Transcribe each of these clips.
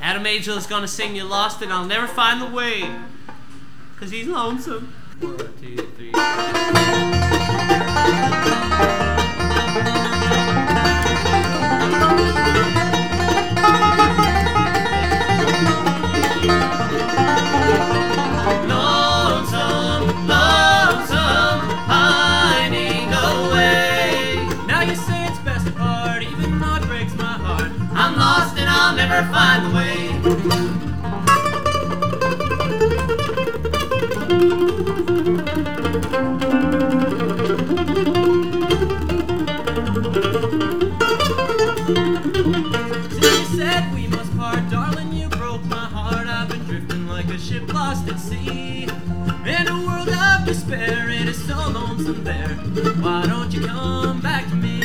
Adam Angel's gonna sing you Lost and I'll Never Find the Way. Cause he's lonesome. 1, 2, 3. Lonesome, lonesome, pining away. Now you say it's best to part, even though it breaks my heart. I'm lost and I'll never find the way. Since you said we must part, darling, you broke my heart. I've been drifting like a ship lost at sea. In a world of despair, it is so lonesome there. Why don't you come back to me?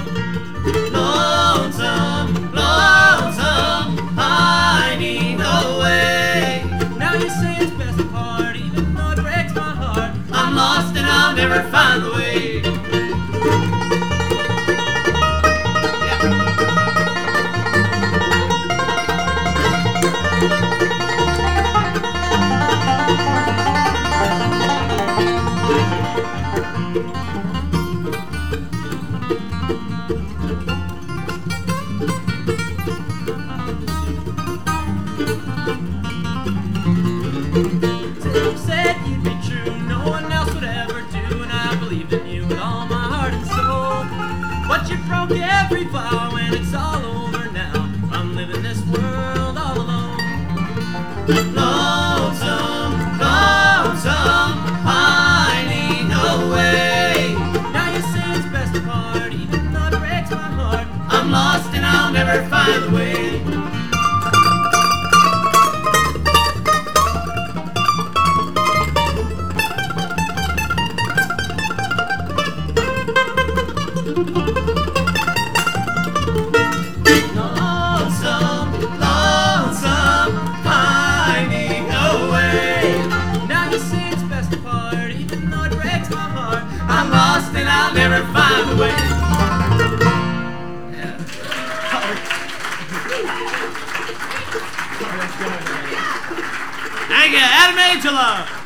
Lonesome, lonesome, pining away. Now you say it's best to part, even though it breaks my heart. I'm lost and I'll never find the way. You said you'd be true, no one else would ever do, and I believed in you with all my heart and soul. But you broke every vow and it's all over now. I'm living this world all alone. Lonesome, lonesome, pining away. Now you say it's best to part, even though it breaks my heart. I'm lost and I'll never find the way. Lonesome, lonesome, pining away. Now you say it's best to part, even though it breaks my heart. I'm lost and I'll never find the way. Thank you, Adam Angela.